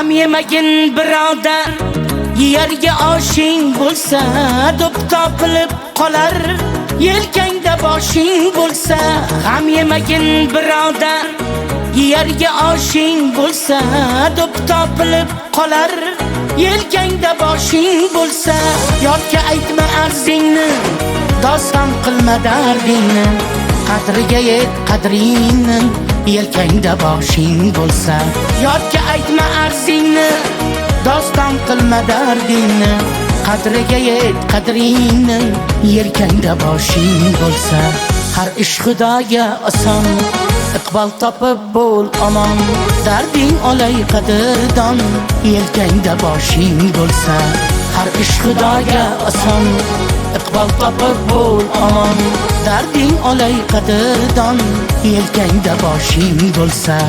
G'am yemagin birodar, yerga oshing bo'lsa do'p topilib qolar. Yelkangda boshing bo'lsa, g'am yemagin birodar, yerga oshing bo'lsa do'p topilib qolar. Yelkangda boshing bo'lsa, yotga aytma arzingni, doston qilma dardingni. Qadriga yet qadringni, yelkangda boshing bo'lsa. Yotga aytma arzingni, doston qilma dardingni. Qadriga yet qadringni, yelkangda boshing bo'lsa. Har ish Xudoga oson, iqbol topib bo'l omon. Darding olay qadrdon, yelkangda boshing bo'lsa. Har ish Xudoga oson, iqbol topib bo'l omon. Darding olay qadrdon, yelkangda boshing bo'lsa.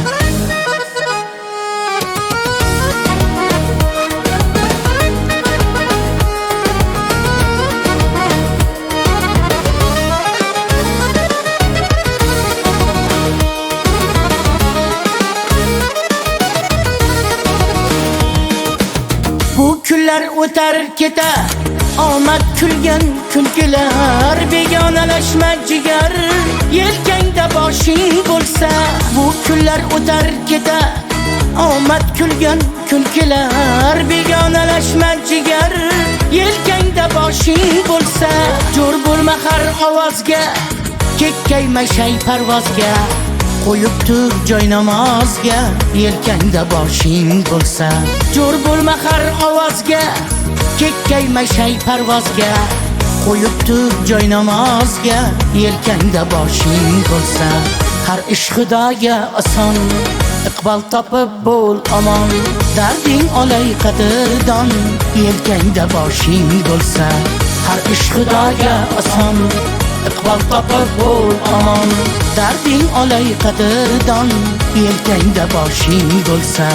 Bu kunlar o'tar ketar, omad kulgan kulgilar. Begonalashma jigar, yelkangda boshing bo'lsa. Bu kunlar o'tar ketar, omad kulgan kulgilar. Begonalashma jigar, yelkangda boshing bo'lsa. Jo'r bo'lma har ovozga, kekkayma shay parvozga. Qo'yib tur joy namozga, yelkangda boshing bo'lsa. Jo'r bo'lma har ovozga, kekkayma shay parvozga. Qo'yib tur joy namozga, yelkangda boshing bo'lsa. Har ish Xudoga oson, iqbol topib bo'l omon. Darding olay qadrdon, yelkangda boshing bo'lsa. Har ish Xudoga oson, iqbol topib bo'l omon. Darding olay qadrdon, yelkangda boshing bo'lsa.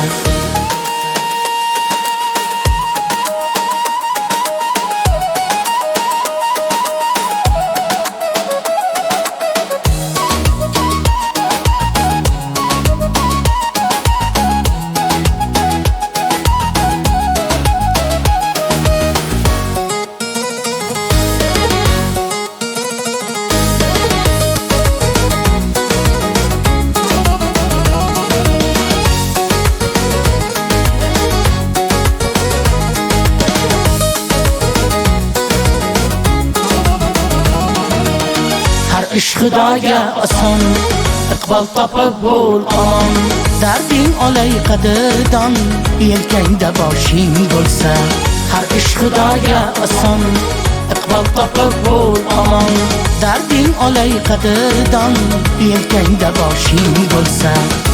Ish Xudoga oson, iqbol topib bo'l omon. Darding olay qadrdon, yelkangda boshing bo'lsa. Har ish Xudoga oson, iqbol topib bo'l omon. Darding olay qadrdon, yelkangda boshing bo'lsa.